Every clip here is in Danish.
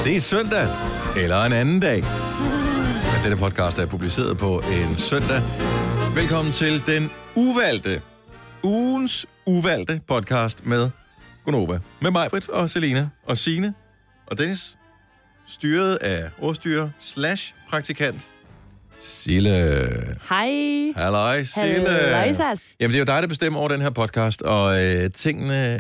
Det er søndag, eller en anden dag. Men denne podcast er publiceret på en søndag. Velkommen til den ugens uvalgte podcast med Gonova. Med mig, Britt, og Selina, og Signe, og Dennis. Styret af ordstyrer / praktikant Sille. Hej. Halløj, Sille. Halløjsas. Jamen, det er jo dig, der bestemmer over den her podcast, og tingene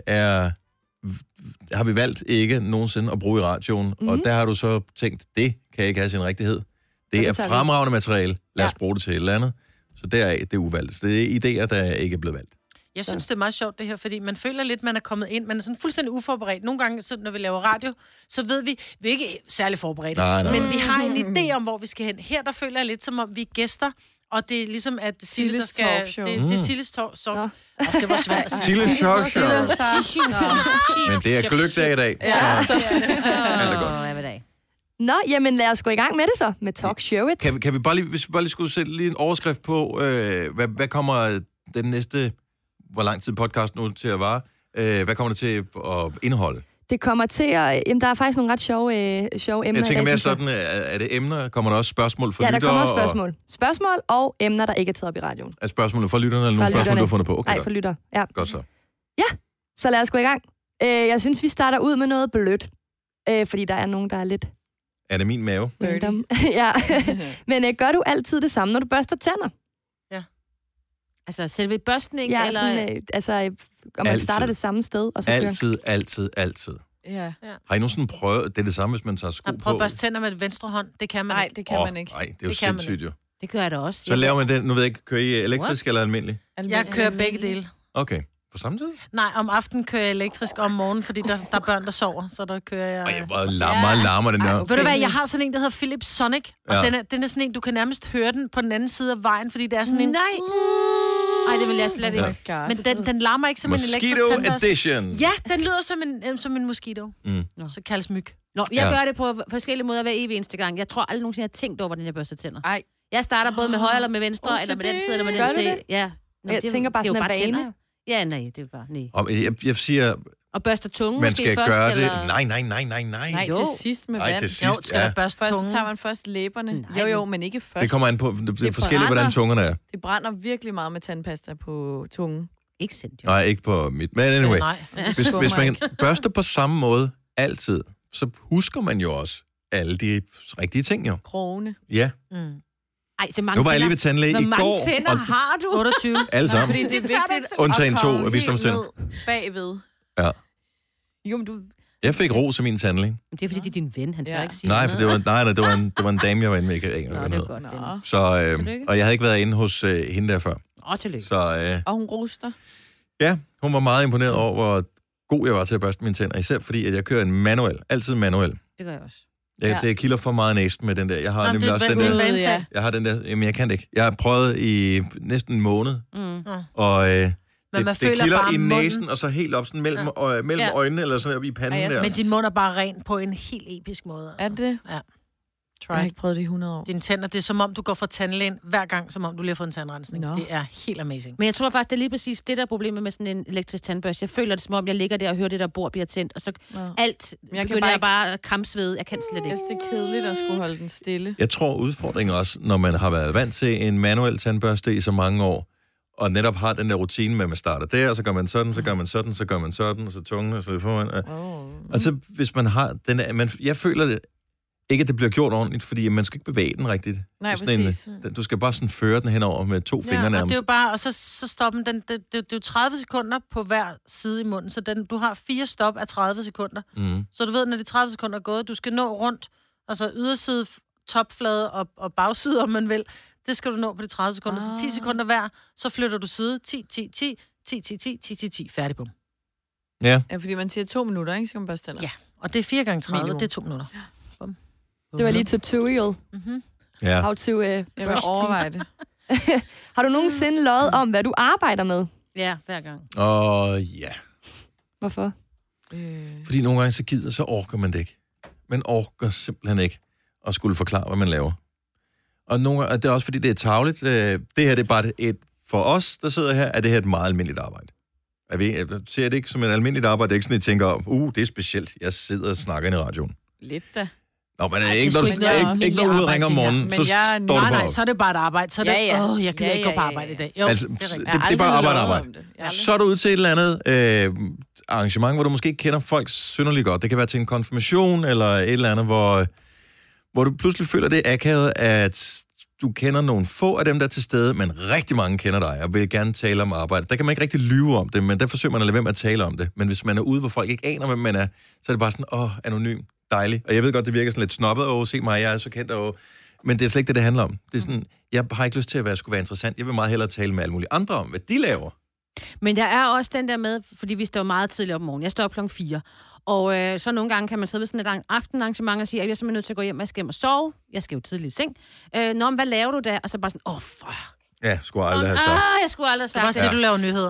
har vi valgt ikke nogensinde at bruge i radioen, og der har du så tænkt, det kan ikke have sin rigtighed. Det er fremragende materiale. Lad os bruge det til et eller andet. Så det er uvalgt. Så det er idéer, der ikke er blevet valgt. Jeg synes, det er meget sjovt, det her, fordi man føler lidt, man er kommet ind, man er sådan fuldstændig uforberedt. Nogle gange, så når vi laver radio, så ved vi er ikke særlig forberedte, nej. Men vi har en idé om, hvor vi skal hen. Her, der føler jeg lidt, som om vi er gæster, og det er ligesom, at Sille, der skal... Det er Tilles talkshow. Det var svært at sige. Tilles talkshow. Men det er gløgdag i dag. Ja. Så alt er godt. Nå, jamen lad os gå i gang med det så, med Talk Show It. Kan vi bare lige, hvis vi bare lige skulle sætte lige en overskrift på, hvad kommer den næste, hvor lang tid podcast nu til at vare, hvad kommer det til at indeholde? Det kommer til at... Jamen, der er faktisk nogle ret sjove emner. Jeg tænker mere sådan, er det emner? Kommer der også spørgsmål for lyttere? Ja, der kommer også spørgsmål. Spørgsmål og emner, der ikke er taget op i radioen. Er spørgsmålet for lytterne, eller nogle spørgsmål, du har fundet på? Okay, nej, for lytter, ja. Godt så. Ja, så lad os gå i gang. Jeg synes, vi starter ud med noget blødt, fordi der er nogen, der er lidt... Er det min mave? Ja, men gør du altid det samme, når du børster tænder? Ja. Altså selve børstning, ja, eller... Sådan, om man starter det samme sted, og så altid. Ja. Har I nogensinde prøvet, det er det samme, hvis man tager sko på? Prøv at børste tænder med venstre hånd, det kan man ikke. Nej, det kan man ikke. Nej, det er jo sindssygt jo. Det gør jeg da også. Så laver man det, nu ved jeg ikke, kører I elektrisk eller almindelig? Jeg kører begge dele. Okay. På samme tid? Nej, om aftenen kører jeg elektrisk, om morgenen, fordi der er børn, der sover, så der kører jeg... Jeg bare larmer den der. Ved du hvad, jeg har sådan en, der hedder Philips Sonic, og den er sådan en, du kan nærmest høre den på den anden side af vejen, fordi det er sådan en... Nej. Ej, det vil jeg slet ikke. Ja. Men den larmer ikke som en elektrisk tandbørste. Mosquito Edition. Ja, den lyder som en mosquito. Så kaldes myg. Nå, jeg gør det på forskellige måder hver evig eneste gang. Jeg tror aldrig nogensinde, jeg har tænkt over, hvordan jeg børster tænder. Nej. Jeg starter både med højre eller med venstre, eller med den side, eller med den side. Ja. Nå, jeg tænker bare sådan en vane. Ja, nej, det er bare nej. Jeg siger... Og børster tungen man skal først, gøre det. Eller... Nej. Nej, til sidst med vand. Til sidst, jo, skal der børste tungen. Først tager man først læberne. Jo, men ikke først. Det kommer an på, det er forskelligt, hvordan tungerne er. Det brænder virkelig meget med tandpasta på tungen. Ikke sindssygt. Nej, ikke på mit. Men anyway, hvis man børster på samme måde altid, så husker man jo også alle de rigtige ting, jo. Krogene. Ja. Ej, det er mange nu var jeg lige ved tandlæge i går. Hvor mange tænder har du? 28. Alle sammen. Fordi det er vigtigt undtagen at 2 komme af visdomstænder. bagved. Ja. Jo, men du... Jeg fik ros af min tandlæge. Det er fordi, det er din ven, han tør ikke sige nej, for det var en dame, jeg var inde med. Det var godt. Så, og jeg havde ikke været inde hos hende der før. Tillykke. Så, og hun roster. Ja, hun var meget imponeret over, hvor god jeg var til at børste mine tænder. Især fordi, at jeg kører en manuel. Altid manuel. Det gør jeg også. Det kilder for meget næsten med den der. Jeg har nemlig også den der. Jeg har den der. Jamen, jeg kan det ikke. Jeg har prøvet i næsten en måned. Og det kilder i næsen, og så helt op sådan mellem øjnene, eller sådan op i panden der. Men din mund er bare ren på en helt episk måde. Altså. Er det? Ja. Jeg har ikke prøvet det i 100 år. Dine tænder, det er som om, du går fra tandlægen hver gang, som om du lige har fået en tandrensning. Det er helt amazing. Men jeg tror faktisk, det er lige præcis det, der er problemet med sådan en elektrisk tandbørste. Jeg føler det, som om jeg ligger der og hører det der bord bliver tændt, og så alt begynder jeg bare at krampsvede. Jeg kan slet ikke. Jeg synes, det er kedeligt at skulle holde den stille. Jeg tror udfordringen også, når man har været vant til en manuel tandbørste i så mange år, og netop har den der rutine med, at man starter der, og så gør man sådan, så gør man sådan, så gør man sådan, og så tungen, og så det foran. Altså, hvis man har den der... Jeg føler det ikke, at det bliver gjort ordentligt, fordi man skal ikke bevæge den rigtigt. Nej, præcis. Du skal bare sådan føre den henover med 2 fingre nærmest. Og det er jo bare... Og så stopper den... Det er jo 30 sekunder på hver side i munden, så du har 4 stop af 30 sekunder. Så du ved, når de 30 sekunder er gået, du skal nå rundt, altså yderside, topflade og bagside, om man vil. Det skal du nå på de 30 sekunder. Så 10 sekunder hver, så flytter du side 10, 10, 10, 10, 10, 10, 10, 10, 10. Færdig på. Ja. Ja, fordi man siger 2 minutter, ikke? Så kan man børste tænder. Ja, og det er 4 gange 30, det er 2 minutter. Det var lige tutorial. Ja. How to jeg vil overveje det. Har du nogensinde løjet om, hvad du arbejder med? Ja, hver gang. Ja. Hvorfor? Fordi nogle gange så orker man det ikke. Man orker simpelthen ikke at skulle forklare, hvad man laver. Og nogle gange, det er også fordi, det er tarveligt. Det her det er bare for os, der sidder her, er det her et meget almindeligt arbejde. Jeg ser det ikke som et almindeligt arbejde. Det er ikke sådan, at I tænker, det er specielt. Jeg sidder og snakker i radioen. Lidt da. Nå, men ikke når du ud og ringer om morgenen, så står det bare Nej, så er det bare et arbejde. Så er det, jeg gider ikke gå på arbejde i dag. Jo, altså, det er bare arbejde. Så er du ude til et eller andet arrangement, hvor du måske ikke kender folk synderligt godt. Det kan være til en konfirmation, eller et eller andet, hvor du pludselig føler det akavet, at du kender nogle få af dem, der er til stede, men rigtig mange kender dig, og vil gerne tale om arbejde. Der kan man ikke rigtig lyve om det, men der forsøger man at lade være med at tale om det. Men hvis man er ude, hvor folk ikke aner, hvem man er, så er det bare sådan, anonym, dejlig. Og jeg ved godt, det virker sådan lidt snobbet, se mig, jeg er så kendt, men det er slet ikke det handler om. Det er sådan, jeg har ikke lyst til at skulle være interessant. Jeg vil meget hellere tale med alle mulige andre om, hvad de laver. Men der er også den der med, fordi vi står meget tidligt op om morgenen. Jeg står op 4:00. Og så nogle gange kan man sidde ved sådan et aftenarrangement og sige, at jeg er simpelthen nødt til at gå hjem, jeg skal hjem og sove. Jeg skal jo tidligt i seng. Nå, men hvad laver du der? Og så bare sådan, fuck. Ja, skulle aldrig have sagt. Jeg skulle aldrig have sagt det. Så bare sige, du laver nyheder.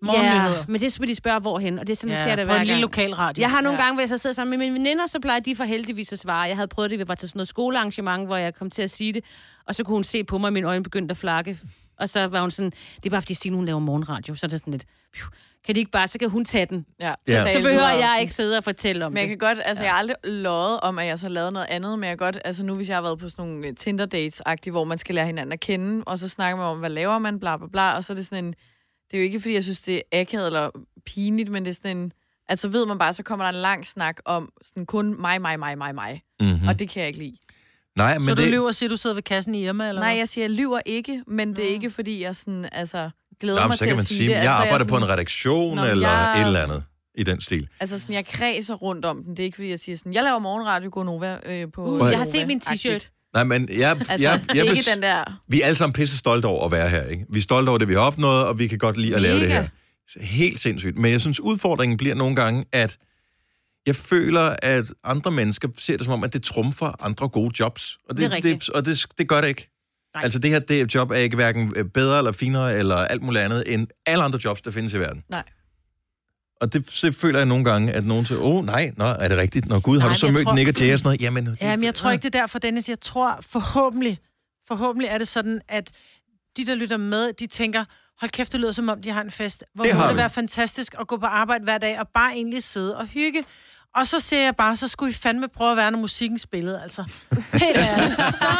Ja, men det skal de spørge, hvorhen. Og det er sådan, skal det være. På en lille lokal radio. Jeg har nogle gange, hvor jeg så sidder sammen med mine veninder, så plejer de for heldigvis at svare. Jeg havde prøvet det, vi var til sådan noget skolearrangement, hvor jeg kom til at sige det. Og så kunne hun se på mig, og mine øjne begyndte at flakke. Og så var hun sådan, det er bare fordi Stine, hun laver morgenradio. Så er det sådan lidt, kan de ikke bare, så kan hun tage den. Ja. Så behøver jeg ikke sidde og fortælle om det. Men jeg kan godt, altså jeg har aldrig løjet om, at jeg så lavede noget andet, men jeg godt, altså nu hvis jeg har været på sådan nogle Tinder-dates-agtige, hvor man skal lære hinanden at kende, og så snakker man om, hvad laver man, bla bla bla, og så er det sådan en, det er jo ikke fordi, jeg synes, det er akavet eller pinligt, men det er sådan en, altså ved man bare, så kommer der en lang snak om sådan kun mig. Mm-hmm. Og det kan jeg ikke lide. Nej, men så du lyver og siger, du sidder ved kassen i Irma, eller nej, jeg siger, jeg lyver ikke, men det er ikke fordi, jeg sådan, altså glæder mig så til kan man at sige sige det. Jeg altså, arbejder på en redaktion, eller et eller andet i den stil. Altså sådan, jeg kredser rundt om den. Det er ikke fordi, jeg siger sådan, jeg laver morgenradio Gonova på jeg har set min t-shirt. Nej, men det er ikke den der. Vi er alle sammen pisse stolte over at være her, ikke? Vi er stolte over det, vi har opnået, og vi kan godt lide at lave det her. Helt sindssygt. Men jeg synes, udfordringen bliver nogle gange, at jeg føler, at andre mennesker ser det som om, at det trumfer andre gode jobs. Og det gør det ikke. Nej. Altså det her job er ikke hverken bedre eller finere, eller alt muligt andet, end alle andre jobs, der findes i verden. Nej. Og det så føler jeg nogle gange, at nogen siger, er det rigtigt? Nå gud, har du så mødt Nick og Jay og sådan noget? Jamen, jeg tror ikke, det er derfor, Dennis. Jeg tror forhåbentlig er det sådan, at de, der lytter med, de tænker, hold kæft, det lyder som om, de har en fest. Hvor det må det være fantastisk at gå på arbejde hver dag, og bare egentlig sidde og hygge. Og så siger jeg bare, så skulle I fandme prøve at være, når musikken spillede, altså. Helt ærligt.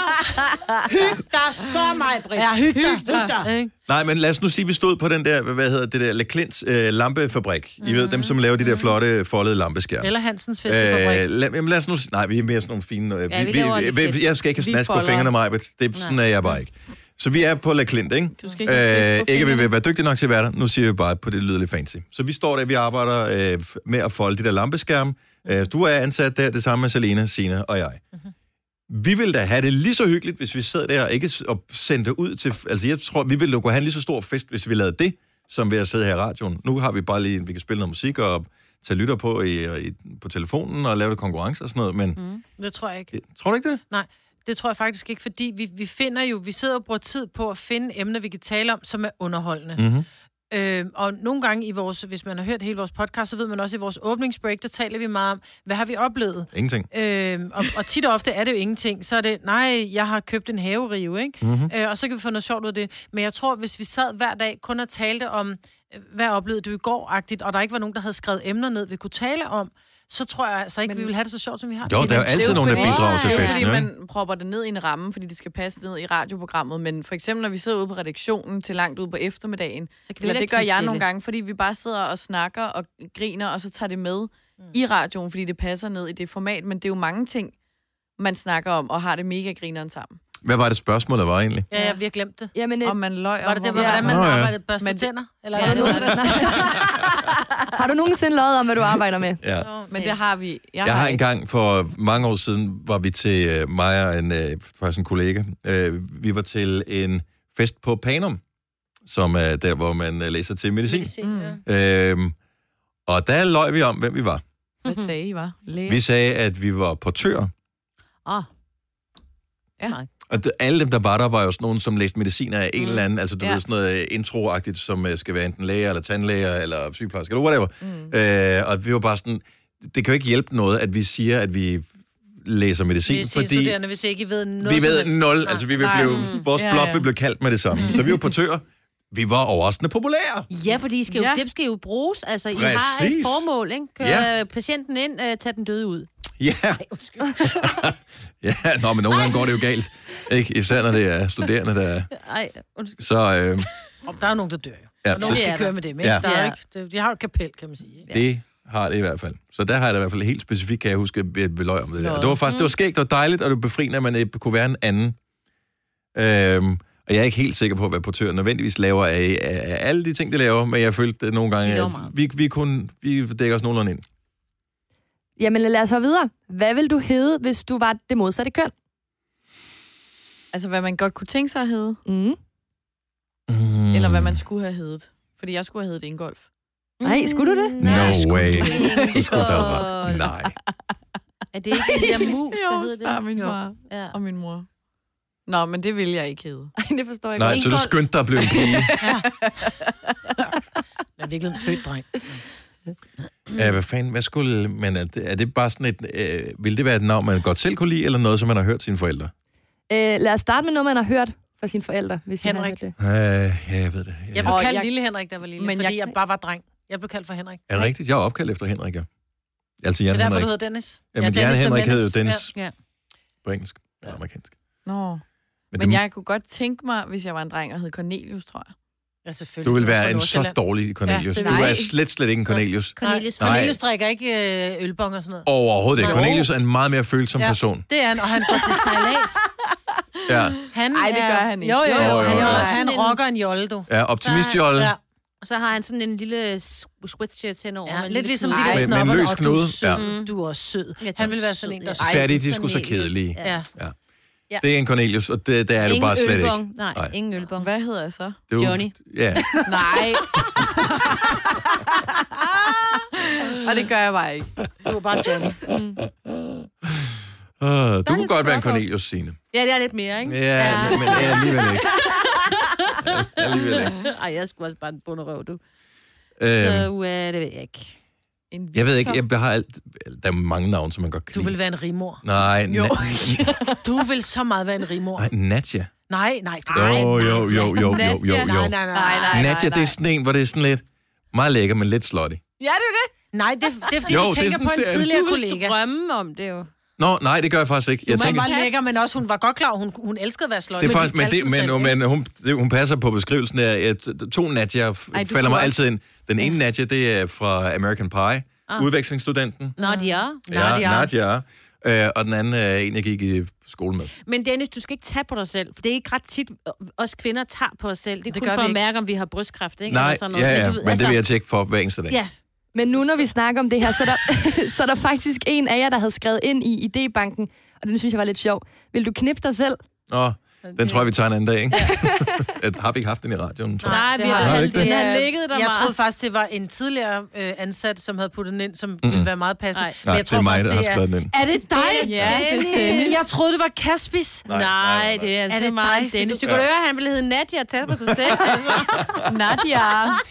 Hyg dig så mig, Britt. Ja, hyg dig. Nej, men lad os nu sige, at vi stod på den der, Leclercs lampefabrik. I ved, dem, som laver de der flotte, foldede lampeskærme. Eller Hansens fiskefabrik. Lad os nu nej, vi er mere sådan nogle fine. Jeg skal ikke have snask på fingrene, Maja, det sådan er jeg bare ikke. Så vi er på Leclerc, ikke? Du skal ikke ikke vil være dygtig nok til at være der. Nu siger vi bare, på det lyder lidt fancy. Så vi står der, vi arbejder med at folde de der lampeskærme. Du er ansat der, det samme med Selena, Sina og jeg. Vi vil da have det lige så hyggeligt, hvis vi sad der og sendte ud til... Altså, jeg tror, vi ville kunne have en lige så stor fest, hvis vi lavede det, som ved at sidde her i radioen. Nu har vi bare lige... Vi kan spille noget musik og tage lytter på på telefonen og lave det konkurrence og sådan noget, men... Det tror jeg ikke. Tror du ikke det? Nej. Det tror jeg faktisk ikke, fordi vi sidder og bruger tid på at finde emner, vi kan tale om, som er underholdende. Mm-hmm. Og nogle gange hvis man har hørt hele vores podcast, så ved man også, i vores åbningsbreak, der taler vi meget om, hvad har vi oplevet? Ingenting. Og tit og ofte er det jo ingenting. Så er det, jeg har købt en haverive, ikke? Mm-hmm. Og så kan vi få noget sjovt ud af det. Men jeg tror, hvis vi sad hver dag kun og talte om, hvad oplevede du i går-agtigt, og der ikke var nogen, der havde skrevet emner ned, vi kunne tale om, så tror jeg altså ikke, vi vil have det så sjovt, som vi har det. Jo, der er jo altid nogen, der bidrager til festen. Fordi man propper det ned i en ramme, fordi det skal passe ned i radioprogrammet. Men for eksempel, når vi sidder ude på redaktionen til langt ude på eftermiddagen, eller det gør jeg nogle gange, fordi vi bare sidder og snakker og griner, og så tager det med i radioen, fordi det passer ned i det format. Men det er jo mange ting, man snakker om, og har det mega grineren sammen. Hvad var det spørgsmål, der var egentlig? Ja, vi har glemt det. Jamen, om man løg. Var det det, hvordan man arbejdede børste tænder? Eller har du nogensinde løjet om, hvad du arbejder med? Ja. Men det har vi. Jeg har engang for mange år siden, var vi til mig og en kollega. Vi var til en fest på Panum, som er der, hvor man læser til medicin. Og der løj vi om, hvem vi var. Hvad sagde I var? Læge? Vi sagde, at vi var portører. Ja. Og alle dem, der var jo sådan nogen, som læste medicin af en eller anden, altså du ved sådan noget introagtigt, som skal være enten læger, eller tandlæger, eller sygeplejersker, eller whatever. Og vi var bare sådan, det kan jo ikke hjælpe noget, at vi siger, at vi læser medicin, fordi hvis ikke I ved noget. Vi ved 0, altså vores bluff vil blive kaldt med det samme. Så vi var portører. Vi var overraskende populære. Ja, fordi det skal jo bruges. Altså, I har et formål, ikke? Køre patienten ind, tage den døde ud. Ja. Ja, men nogle gange går det jo galt. Ikke? Især når det er studerende, der er... Så... Der er nogen, der dør jo. Ja, og nogen skal køre med dem, ikke? Ja. Der er ikke, de har jo et kapel, kan man sige. Ikke? Det har det i hvert fald. Så der har jeg da i hvert fald helt specifikt, kan jeg huske, ved løg om det der. Det var faktisk, det var skægt og dejligt, og det var befriende, at man kunne være en anden. Og jeg er ikke helt sikker på, hvad portøren nødvendigvis laver af alle de ting, de laver, men jeg følte det nogle gange, at vi dækker os nogenlunde ind. Jamen lad os høre videre. Hvad vil du hedde, hvis du var det modsatte køn? Altså, hvad man godt kunne tænke sig at hedde? Eller hvad man skulle have heddet? Fordi jeg skulle have heddet Ingolf. Nej, skulle du det? No way. Du skulle da ret. Nej. Er det ikke den der mus, der hedder det? Jo, min far og min mor. Nå, men det vil jeg ikke hedde. Nej, det forstår jeg Nej, ikke. så du skyndte dig at blive en pige. Jeg er virkelig en født dreng. Hvad fanden, hvad skulle... Men er det bare sådan et... vil det være et navn, man godt selv kunne lide, eller noget, som man har hørt sine forældre? Lad os starte med noget, man har hørt fra sine forældre, hvis Henrik. I har hørt det. Ja, jeg ved det. Jeg blev kaldt Lille Henrik, da jeg var lille, men fordi jeg bare var dreng. Jeg blev kaldt for Henrik. Er det rigtigt? Jeg er opkaldt efter Henrik, ja. Altså Jan Det er derfor, Henrik. du hedder Dennis. Jamen, Jan Henrik hed jo Dennis Ja. på engelsk. Ja, amerikansk. Nå. Men jeg kunne godt tænke mig, hvis jeg var en dreng, og hed Cornelius, tror jeg. Ja, selvfølgelig. Du vil være Fra en så Nordsjælland. dårlig Cornelius. Ja, Du er slet ikke en Cornelius. Cornelius drikker ikke ølbong og sådan noget. Overhovedet ikke. Cornelius er en meget mere følsom person. Det er han, og han går til sejlads. Ja. Nej, det gør han ikke. Jo. Jo. Han rocker en jolle, du. Ja, optimistjolle. Ja. Og så har han sådan en lille sweatshirt henover. Ja, med en lidt lille ligesom de knude. der Med en snopper, løs og du knude. er sød. Du er også sød. Han vil være sådan en, der er sød. Fattige, de er sgu så kedelige. Ja. Ja. Det er en Cornelius, og det er du bare slet ikke. Nej, ingen ølbong. Hvad hedder jeg så? Det er jo- Johnny. Ja. Nej. Og det gør jeg bare ikke. Du er bare Johnny. Du kunne godt være en Cornelius, Signe. Ja, det er lidt mere, ikke? Ja, men alligevel ikke. Alligevel ikke. Ej, jeg skulle også bare en bunderøv, du. Så det ved jeg ikke. Jeg ved ikke, jeg har der er mange navne, som man godt kan Du lide. vil være en rimor. Nej, Du vil så meget være en rimor. nej, Nadja. Nej. Jo. Nej. Nadja, det er sådan en, hvor det er sådan lidt meget lækker, men lidt slutty. Ja, det er det. Nej, det er fordi, Jo, du det er tænker sådan på en serien. tidligere Du kollega. drømme om det jo. Nå, nej, det gør jeg faktisk ikke. Jeg Hun tænker, var lækker, men også hun var godt klar, hun elskede at være sløj. det er faktisk, men hun passer på beskrivelsen af, to Nadja falder mig altid ind. Den ene Nadja, det er fra American Pie, udvekslingsstudenten. Nadia. Nadja. Og den anden er en, jeg gik i skole med. Men Dennis, du skal ikke tage på dig selv, for det er ikke ret tit, os kvinder tager på os selv. Det er kun gør for vi at ikke. mærke, om vi har brystkræft, ikke? Nej, Eller sådan noget. ja, du ved, men det vil jeg tjekke for hver eneste dag. Ja, Men nu, når vi snakker om det her, så er der faktisk en af jer, der havde skrevet ind i idébanken, og den synes jeg var lidt sjov. Vil du knippe dig selv? Nå, den tror jeg, vi tager en anden dag, ikke? Har vi ikke haft den i radioen, tror jeg? nej, det vi har har, jeg ikke den det. har ligget der Jeg meget. troede faktisk, det var en tidligere ansat, som havde puttet den ind, som ville være meget passende. Nej. Nej, jeg det er mig, faktisk, der har skrevet den ind. Er det dig? Ja, det er Dennis. Jeg troede, det var Kaspis. Nej, det er altså det meget dig? Dennis. Du kunne høre, at han ville hedde Nadia og tage på sig selv. Altså. Nadia.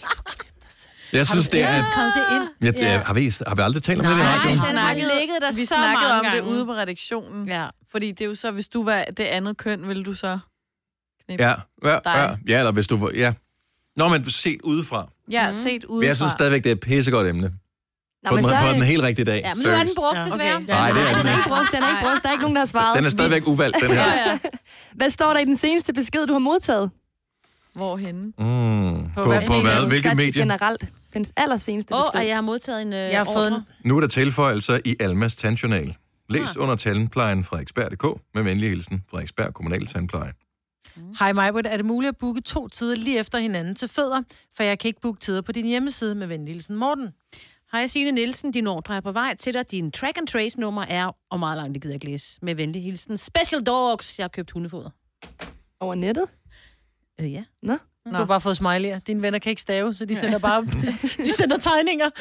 Jeg synes, det er... skrevet det ind? Har vi aldrig talt om det i radioen? den har ligget der Vi så snakkede mange om det gange. ude på redaktionen. Ja. Fordi det er jo så, hvis du var det andet køn, ville du så knippe? Ja, eller hvis du var... Ja. Nå, men set udefra. Ja, set udefra. Men jeg synes stadigvæk, det er et pissegodt emne. På den helt rigtige dag. Ja, men nu er den brugt, Ja, desværre. okay. Nej, det er den ikke. Den er ikke brugt. Der er ikke nogen, der har svaret. Den er stadigvæk uvalgt, den her. Ja. Hvad står der i den seneste besked, du har modtaget? Hvorhenne? På hvad? Hvilket medie? Generelt. Den allerseneste besked. Og jeg har modtaget en Jeg har fået en... Nu er der tilføjelser i Almas tandjournal. Læs under tandplejen Frederiksberg.dk med venlig hilsen Frederiksberg Kommunal Tandpleje. Hej Majbert, er det muligt at booke 2 tider lige efter hinanden til fødder? For jeg kan ikke booke tider på din hjemmeside med venlig hilsen Morten. Hej Signe Nielsen, din ordre er på vej til dig. Din track and trace nummer er, og meget langt det gider jeg ikke læse, med venlig hilsen Special Dogs. Jeg har købt hundefoder. Over nettet? Ja. Nå. Du har bare fået smiley'er. Dine venner kan ikke stave, så de sender bare de sender tegninger.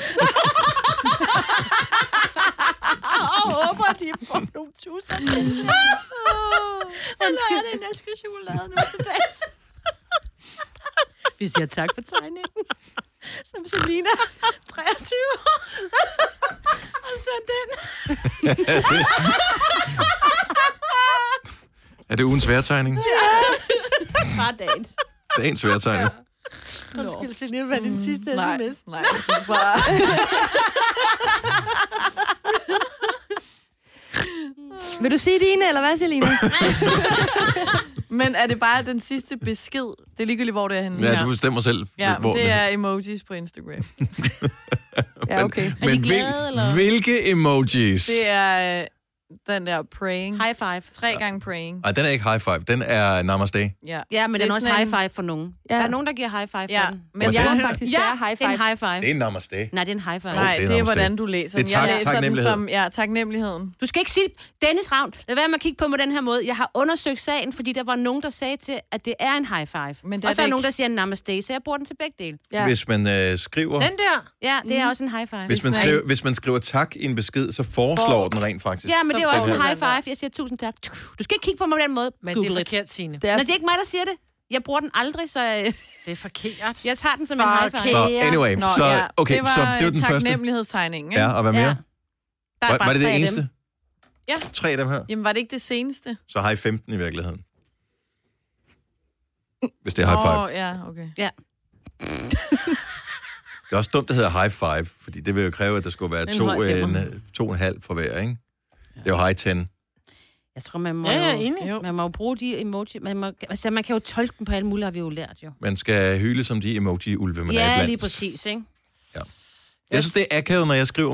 Og håber, at de får nogle tusser. Undskyld. Er det en æske chokolade nu til dags? Vi siger tak for tegningen. Som Selina, 23 år. Og så den. Er det ugens sværtegning? Bare dagens. Dagens sværtegning. Undskyld, Selina, hvad er din sidste sms? Nej, jeg synes bare... Vil du sige dine, eller hvad, Selina? Men er det bare den sidste besked? Det er ligegyldigt, hvor det er henne. Ja, du bestemmer selv, Ja, hvor det er emojis på Instagram. Ja, okay. Men glade, eller? hvilke emojis? Det er den der praying. High five. 3 gange praying. Ej, den er ikke high five, den er namaste. Ja. Ja, men Det den er er også sådan high en- five for nogen. Ja. Der er nogen, der giver high five Ja, for den. Men Hvad jeg sagde tror han? faktisk, det er high det er five. en high five. Det er namaste. Nej, det er en high five. Nej, det er det er namaste. hvordan du læser Det er den. Jeg tak- læser den taknemmelighed. som taknemmeligheden. Du skal ikke sige, Dennis Ravn, lad være med at kigge på mig den her måde. Jeg har undersøgt sagen, fordi der var nogen, der sagde til, at det er en high five. Men det og er så er det nogen, ikke. der siger namaste, så jeg bruger den til begge dele. Ja. Hvis man skriver... Den der. Ja, det er også en high five. Hvis man skriver tak i en besked, så foreslår den rent faktisk. Ja, men det er jo også en får high du den five. Jeg siger tusind tak. Du skal ikke kigge på mig på den måde. Men Google det er it. forkert, Signe. Det er, Nå, det er ikke mig, der siger det. Jeg bruger den aldrig, så Det er forkert. jeg tager den som en high five. Nå, anyway, Nå, så, ja, okay, det var så det var den første. taknemlighedstegningen, ikke? Ja, og hvad mere? Ja. Der er Var bare det det 3 af eneste? dem. Ja. 3 af dem her? Jamen, var det ikke det seneste? Så high 15 i virkeligheden. Hvis det er high five. Ja, okay. Ja. Det er også dumt, det hedder high five, fordi det vil jo kræve, at der skulle være En høj femmer. 2,5 for hver, ikke? Det er jo high 10. Jeg tror, man må, Ja, jeg er enig. man må jo bruge de emoji. Man kan jo tolke dem på alle mulige, har vi jo lært jo. Man skal hyle som de emoji-ulve, man er Ja, iblandt. lige præcis, ikke? Jeg synes, det er akavet, når jeg skriver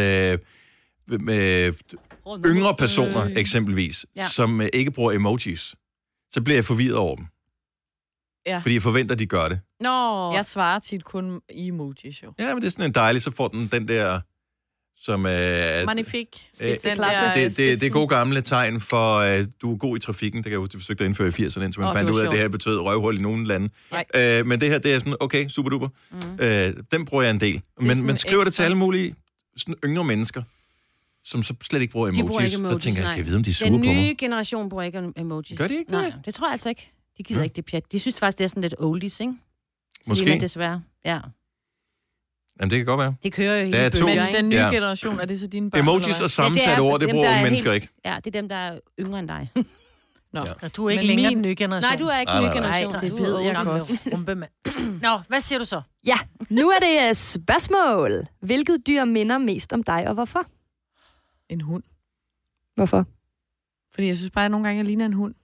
med yngre personer, eksempelvis, Ja. som ikke bruger emojis. Så bliver jeg forvirret over dem. Ja. Fordi jeg forventer, at de gør det. Nå, Jeg svarer tit kun i emojis, jo. Ja, men det er sådan en dejlig, så får den der, som er... Magnifik. Spidseklasse. Det er gode gamle tegn for, at du er god i trafikken. Det kan jeg huske, det forsøgte at indføre i 80'erne, indtil man fandt det var ud af, at det her sjovt. betød røvhul i nogle lande. Nej. Men det her, det er sådan, okay, super duper. Den bruger jeg en del. Men sådan man skriver det til ekstra. alle mulige sådan yngre mennesker, som så slet ikke bruger emojis. bruger ikke Og emojis, tænker, nej. jeg kan vide, om de er sure den på mig. nye generation bruger ikke emojis. Gør de ikke Nej, det? det tror jeg altså ikke. De gider ikke det pjat. De synes faktisk, det er sådan lidt oldies, ikke? Måske. Selina, desværre. Ja, Jamen, det kan godt være. det kører jo Der er hele to. bølger, Men ikke? den nye Ja. generation, er det så dine børn? Emojis eller og hvad? sammensatte ord, det dem, bruger der er unge mennesker helt- ikke. Ja, det er dem, der er yngre end dig. Nå. Ja. Ja, du er ikke Men længere min- den nye generation. Nej, du er ikke Nej, ny nej, nej. generation. Nej, det Du ved er jeg oldies. godt. Rumpemand. Nå, hvad siger du så? Ja, nu er det spørgsmål. Hvilket dyr minder mest om dig, og hvorfor? En hund. Hvorfor? Fordi jeg synes bare, at nogle gange, jeg ligner en hund.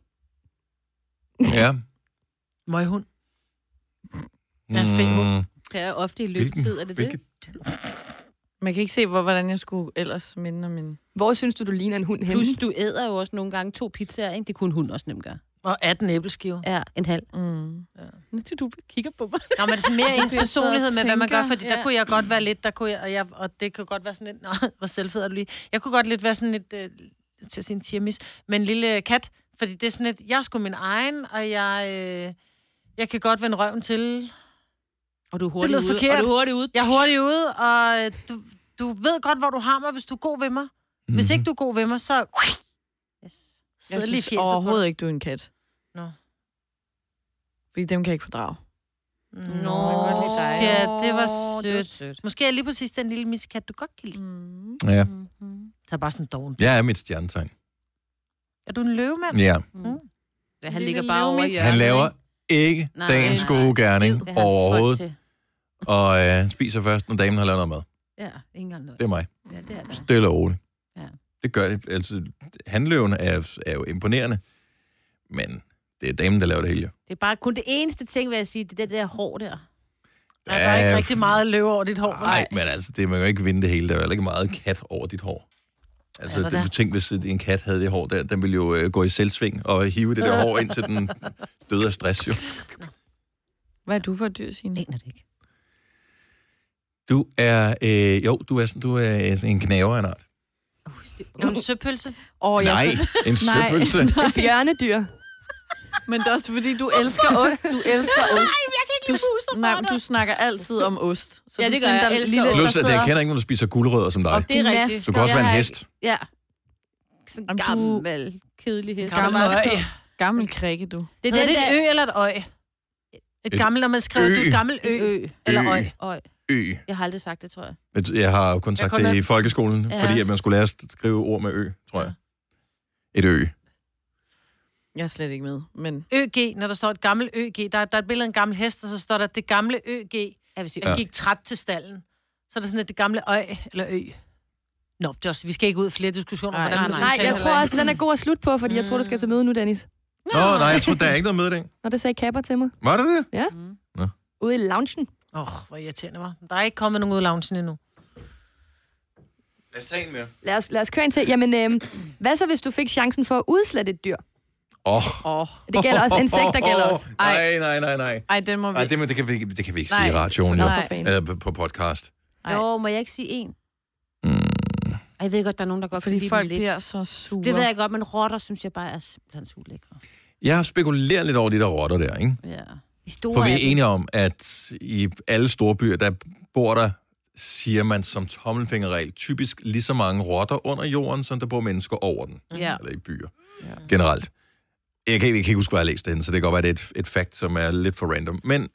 Ja. Møghund. Ja, fed hund. Det er ofte i løbetid, er det det? Man kan ikke se, hvordan jeg skulle ellers minde om en... Hvor synes du ligner en hund henne? Plus, du æder jo også nogle gange 2 pizzaer, ikke? Det kunne en hund også nemt gøre. Og 18 æbleskiver. Ja, en halv. Mm. Nu du kigger på mig. Nå, men det er sådan mere ens Jeg sidder og personlighed med, hvad man gør, tænker. fordi der kunne jeg godt være lidt, og det kunne godt være sådan lidt, hvor selvfed er du lige. Jeg kunne godt lidt være sådan lidt, til at sige en tirmis, men en lille kat, fordi det er sådan lidt, jeg er sgu min egen, og jeg kan godt vende røven til. Og du er Det hurtigt lød ude. forkert. Og du er hurtigt ude. Jeg er hurtigt ude, og du ved godt, hvor du har mig, hvis du er god ved mig. Hvis ikke du er god ved mig, så... Yes. Jeg lige synes overhovedet ikke, du er en kat. Nå. Fordi dem kan jeg ikke fordrage. Nå, jeg kan godt lide dig. ja, det var Det var sødt. sødt. Måske er lige præcis den lille miskat, du godt kan lide. Ja. Der er bare sådan en doven. Jeg er mit stjernetegn. Er du en løvemand? Ja. Ja, han Lille ligger bare over løvemis. i hjørnet. Han laver ikke Nej, dagens nej. gode gerning Det har han overhovedet. folk til. Og spiser først, når damen har lavet noget mad. Ja, ikke engang noget. Det er mig. Ja, det er det. Stille og roligt. Ja. Det gør det. Altså, handløven er jo imponerende, men det er damen, der laver det hele. jo. Det er bare kun det eneste ting, vil jeg sige, det er det der hår der. Der er ikke rigtig meget løv over dit hår. vel? Nej, men altså, det man jo ikke vinde det hele. Der er jo heller ikke meget kat over dit hår. Altså, Er der det, du tænk, hvis en kat havde det hår der, den ville jo gå i selvsving og hive det der hår ind til den døde af stress, jo. Hvad er du for et dyr, Signe? Aner det ikke. Du er, du er sådan en knæver af en art. Er du en søpølse? Nej, en søpølse. Et bjørnedyr. Men det er også fordi, du elsker ost. Du elsker ost. Nej, jeg kan ikke lide musen. Nej, men du snakker altid om ost. Så Ja, du det er gør sådan jeg. den Elsker lille, ost. Plus, der at jeg sidder- kender ikke, når du spiser gulerødder som dig. Og det er Gymnast. rigtigt. Du kan også Jeg være en har hest. Ja. Sådan en Jamen, du- gammel, kedelig hest. Gammel Det er øj. Gammel krikke, du. det Er er det den et der ø eller et øj? Et gammelt, når man skriver, ø. du er et gammelt ø. Eller øj. øj. Ø. Jeg har aldrig sagt det, tror jeg. Jeg har jo kun sagt kun det er- i folkeskolen, Ja. fordi at man skulle lære at skrive ord med ø, tror jeg. Et ø. Jeg er slet ikke med, men... ØG, når der står et gammelt ØG. Der er et billede af en gammel hest, og så står der det gamle ØG. Jeg vil sige, Jeg gik træt til stallen. Så er der sådan et det gamle øj eller ø. Nå, det er også, vi skal ikke ud i flere diskussioner. Nej, jeg tror også, den er god at slutte på, fordi jeg tror, du skal til møde nu, Dennis. Nå, nej, jeg tror, der er ikke noget møde i dag. Nå, det sagde Kapper til mig. Var det det? Ja. Nå. Ude i loungen. Hvor irriterende var. Der er ikke kommet nogen ud af loungen endnu. Lad os tage en mere. Lad os køre en til. Jamen, hvad så, hvis du fik chancen for at udslette et dyr? Det gælder også insekter, gælder også. Nej. Ej, den må vi... Ej, det kan vi ikke sige i radioen, jo. Eller på podcast. Jo, må jeg ikke sige en? Jeg ved godt, der er nogen, der godt kan lide folk dem lidt. bliver så sure. Det ved jeg godt, men rotter synes jeg bare er simpelthen så ulækre. Jeg har spekuleret lidt over de der rotter der, ikke? Ja. For vi er enige om, at i alle store byer, der bor der, siger man som tommelfingerregel, typisk lige så mange rotter under jorden, som der bor mennesker over den. Ja. Eller i byer. Generelt. Jeg kan ikke huske, hvad jeg har læst det, så det kan godt være, det er et fact, som er lidt for random. Men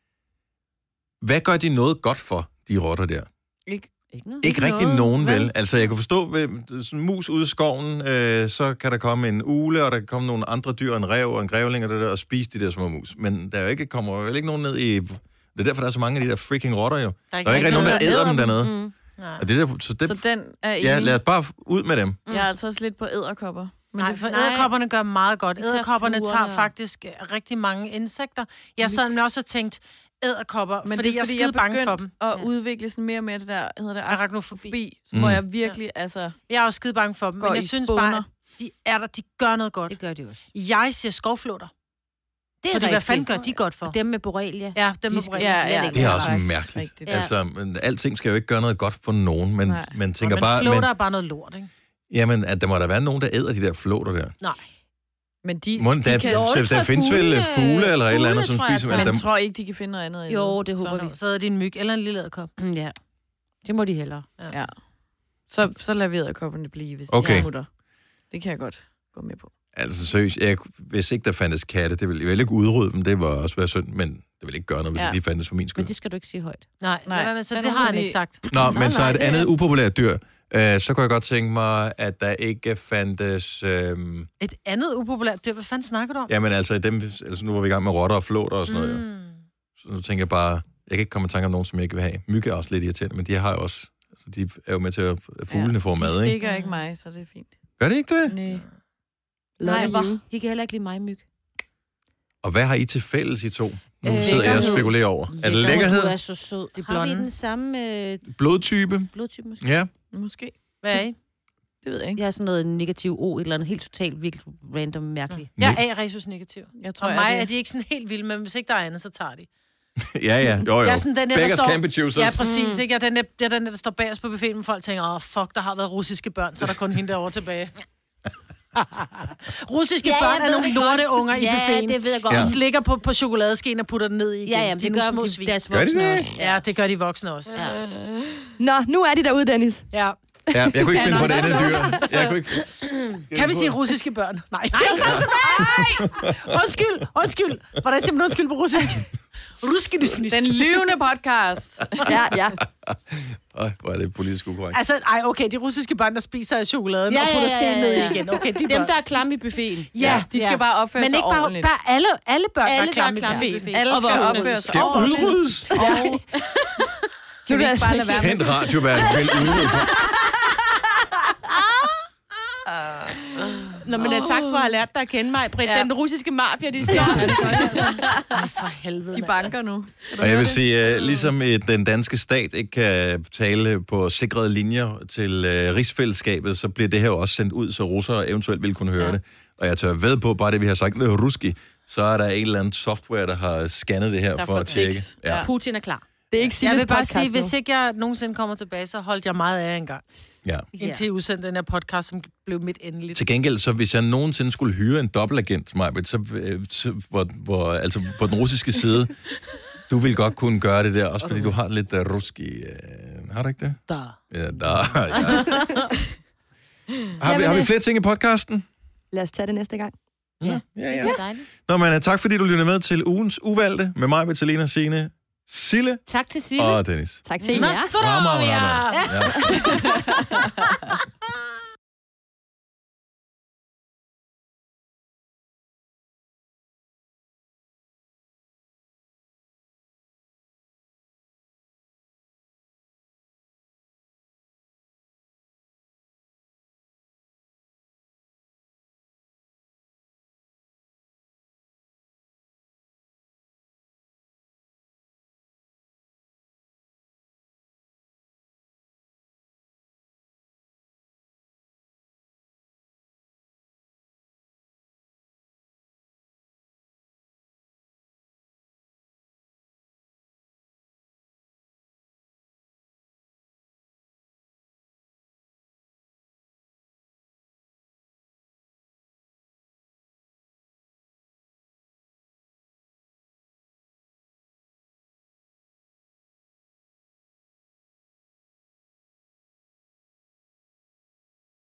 hvad gør de noget godt for, de rotter der? Ikke rigtig nogen, vel? Altså, jeg kan forstå, ved sådan en mus ude i skoven, så kan der komme en ugle, og der kan komme nogle andre dyr, en ræv og en grævling, og spise de der små mus. Men der kommer jo ikke nogen ned i... Det er derfor, der er så mange af de der freaking rotter, jo. Der er ikke rigtig nogen, der æder dem dernede. Og det der, så den er enig. Ja, lad os bare ud med dem. Jeg er altså også lidt på edderkopper. Nej, for edderkopperne gør meget godt. Edderkopperne tager faktisk rigtig mange insekter. Jeg sad også og tænkt, edderkopper, men fordi jeg er skide bange for dem. At udvikle sådan mere og mere det der, hedder det arachnofobi, hvor jeg virkelig, altså... Jeg er også skide bange for dem, men jeg synes bare, at de gør noget godt. Det gør de også. Jeg siger skovflåter. Det er fordi, hvad fanden gør de godt for? Dem med borrelia. Ja, dem med borrelia. Ja, det er også mærkeligt. Ja. Altså, alting skal jo ikke gøre noget godt for nogen, men man tænker bare... Men flåter er bare noget lort, ikke? Jamen, at der må der være nogen, der æder de der flåter der. Nej. Men der findes vel fugle eller et eller andet, som spiser... Men tror ikke, de kan finde noget andet? Jo, det håber vi. Så er det en myg eller en lille edderkop. Ja, det må de hellere. Ja. Så lader vi edderkopperne blive, hvis de er mutter. Det kan jeg godt gå med på. Altså seriøst, hvis ikke der fandtes katte, det ville ikke udrydde dem, det var også være synd, men det ville ikke gøre noget, hvis de fandtes for min skyld. Men det skal du ikke sige højt. Nej. Så det har han ikke sagt. Nå, men så et andet upopulært dyr. Så kunne jeg godt tænke mig, at der ikke fandtes... Et andet upopulært dyr? Hvad fanden snakker du om? Jamen altså, nu var vi i gang med rotter og flåter og sådan noget. Så nu tænker jeg bare, jeg kan ikke komme i tanke om nogen, som jeg ikke vil have. Myg er også lidt irriterende, men de har jo også... Altså, de er jo med til at fuglene får mad, ikke? De stikker ikke mig, så det er fint. Gør det ikke det? Nej. De kan heller ikke lide mig, myg. Og hvad har I til fælles, I to? Nu sidder jeg og spekulerer over. Er det lækkerhed? Du er så sød. Har vi den samme... Blodtype? Blodtype måske? Ja. Måske. Hvad er I? Det ved jeg ikke. Jeg er sådan noget negativ O, et eller andet helt totalt virkelig random mærkeligt. Jeg er A-resus negativ. Jeg tror, og mig er de ikke sådan helt vilde, men hvis ikke der er andet, så tager de. Ja. Jo. Jeg er sådan den der, Beggars can't be choosers. Ja, præcis. Ikke? Jeg er den der står bag os på buffeten, men folk tænker, fuck, der har været russiske børn, så er der kun hende derovre tilbage. Russiske børn er nogle lorteunger i buffeten. Ja, det ved jeg godt. De slikker på chokoladeskeen og putter den ned i igen. Ja, det gør små de deres voksne også. Ja, det gør de voksne også. Ja. Nå, nu er de derude, Dennis. Ja. Ja, jeg kunne ikke finde på det andet dyr. Jeg kunne ikke... Kan vi sige russiske børn? Nej, jeg tager tilbage! Undskyld. Hvordan siger man undskyld på russisk? Den lyvende podcast. Ja. Hvor er det politisk ukorrekt. Altså, okay, de russiske børn, der spiser chokoladen og putter skeen ned igen. Okay, dem, der er klamme i buffeten. Ja, de skal bare opføre sig ordentligt. Men ikke bare alle børn, der er klamme i buffeten. Alle skal opføre sig ordentligt. Skal udryddes? Kan vi ikke bare lade være med? Kendt radioverden vil udrydde. Nå, men tak for at have lært dig at kende mig, Britt. Den russiske mafia, de står. Nej, for helvede. De banker nu. Og jeg vil sige, ligesom den danske stat ikke kan tale på sikrede linjer til rigsfællesskabet, så bliver det her jo også sendt ud, så russere eventuelt vil kunne høre det. Og jeg tør ved på, bare det vi har sagt, det er ruski, så er der en eller anden software, der har scannet det her for at tjekke. Ja. Putin er klar. Det er ikke jeg vil bare sige, hvis ikke jeg nogensinde kommer tilbage, så holdt jeg meget af engang. Ja. Indtil jeg udsendte den her podcast, som blev midt endeligt. Til gengæld, så hvis jeg nogensinde skulle hyre en dobbeltagent, Majbrit, så altså på den russiske side, du vil godt kunne gøre det der, også fordi du har lidt ruski. Har du ikke det? Ja, Har vi flere ting i podcasten? Lad os tage det næste gang. Ja. Nå, men tak fordi du lyttede med til ugens uvalgte med mig, Vitalina, Signe, Sille. Tak til Sille. Og Dennis. Tak til jer. Nostrovia! Ja.